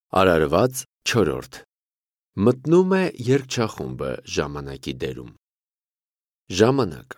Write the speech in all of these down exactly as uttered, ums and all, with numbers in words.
Արարված չորրորդ Մտնում է երգչախումբը ժամանակի դերում։ Ժամանակ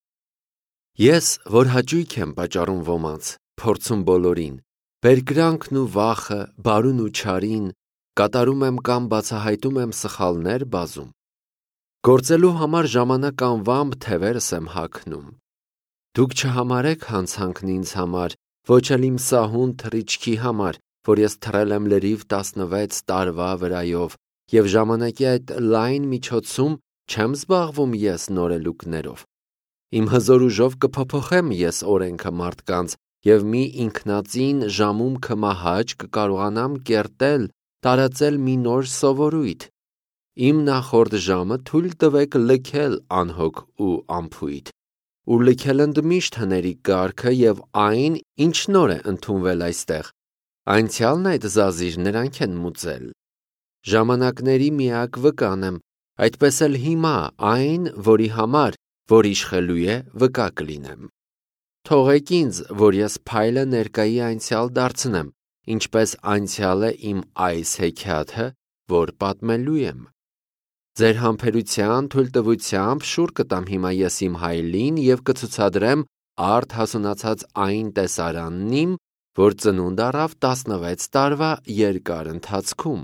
Ես, որ հաճույք եմ պատճառում ոմանց, փորձում բոլորին, բերկրանքն ու վախը, բարուն ու չարին, կատարում եմ կամ բացահայտում եմ սխալներ բազում։ Գործելու համար ժամանակ անվամբ թևերս եմ հագնում։ Դուք չհամարեք հանցանքն ինձ համար, ոչ էլ իմ սահուն թռիչքի համար, որ ես թռել եմ լրիվ տասնվեց տարվա վրայով, և ժամանակի այդ լայն միջոցում չեմ զբաղվում ես նորելուկներով։ Իմ հզոր ուժով կփոփոխեմ ես օրենքը մարդկանց և մի ինքնածին ժամում քմահաճ կկարողանամ կերտել, տարածել մի նոր սովորույթ։ Իմ նախորդ ժամը թույլ տվեք լքել անհոգ ու անփույթ, ու լքել ընդմիշտ հների կարգը և այն, ինչ նոր է ընդունվել այստեղ։ Անցյալն այդ զազիր նրանք են մուծել։ Ժամանակների միակ վկան եմ, այդպես էլ հիմա այն, որի համար, որ իշխելու է, վկա կլինեմ։ Թողեք ինձ, որ ես փայլը ներկայի անցյալ դարձնեմ, ինչպես անցյալ է իմ այս հեքիաթը, որ պատմելու եմ։ Ձեր համբերության թույլտվությամբ շուռ կտամ հիմա ես իմ հայելին և կցուցադրեմ արդ հասունացած այն տեսարանն իմ, որ ծնունդ առավ տասնվեց տարվա երկար ընթացքում։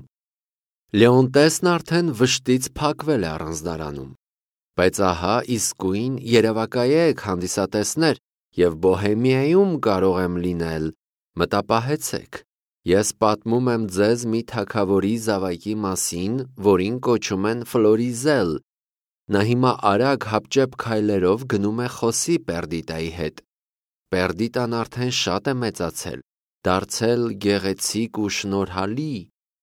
Լեոնտեսն արդեն վշտից փակվել է առանձնարանում, բայց ահա իսկույն երևակայեք հանդիսատեսներ և Բոհեմիայում կարող եմ լինել, մտապահեցեք, ես պատմում եմ ձեզ մի թագավորի զավակի մասին, որին կոչում են Ֆլորիզել, նա հիմա արագ հապճեպ քայլերով գնում է խոսի Պերդիտայի հետ, Պերդիտան արդեն շատ է մեծացել, դարձել գեղեցիկ ու շնորհալի,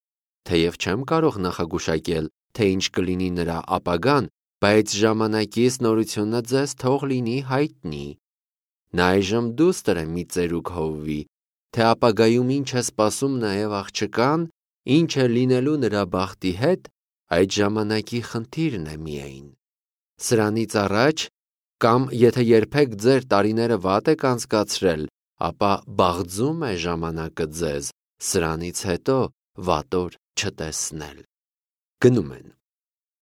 թեև չեմ կարող նախագուշակել, թե ինչ կլինի նրա ապագան, բայց ժամանակիս նորությունը ձեզ թող լինի հայտնի։ Նա այժմ դուստր է մի ծերուկ հովվի, թե ապագայում ինչ է սպասում նաև աղջկան, ինչ է լինելու նրա բախտի հետ, այդ ժամանակի խնդիրն է միայն։ Սրանից առաջ, կամ եթե երբեք ձեր տարիները վատ եք անցկացրել, ապա բաղձում է ժամանակը ձեզ, սրանից հետո վատ օր չտեսնել։ Գնում են։